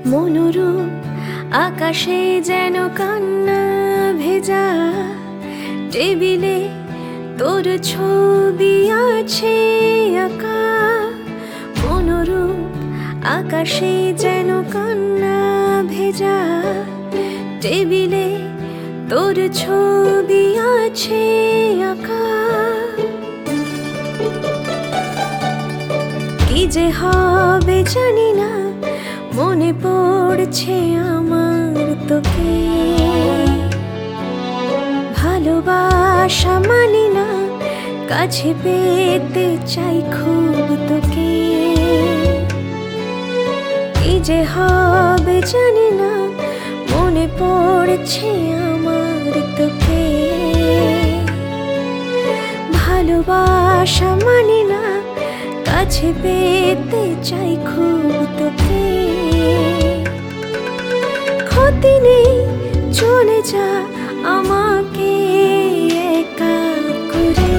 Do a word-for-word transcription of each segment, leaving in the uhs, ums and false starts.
মনোরূপ আকাশে যেন কান্না ভেজা, টেবিলে তোর ছবি আছে আঁকা। মনোরূপ আকাশে যেন কান্না ভেজা, টেবিলে তোর ছবি আছে আঁকা। কি যে হবে জানি না, মনে পড়ছে আমার তোকে। ভালোবাসা মানি না, কাছে পেতে চাই খুব তোকে। কি যে হবে জানি না, মনে পড়ছে আমার তোকে। ভালোবাসা মানি না, কাছে পেতে চাই খুব তোকে। ক্ষতি নেই, চলে যা আমাকে একা করে।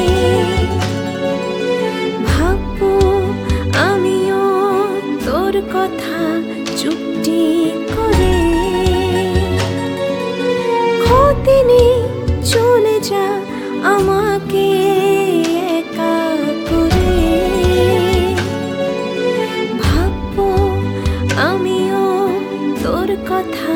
ভাববো আমিও তোর কথা চুপটি করে। ক্ষতি নেই, চলে যা আমাকে একা করে। ভাববো আমিও তোর কথা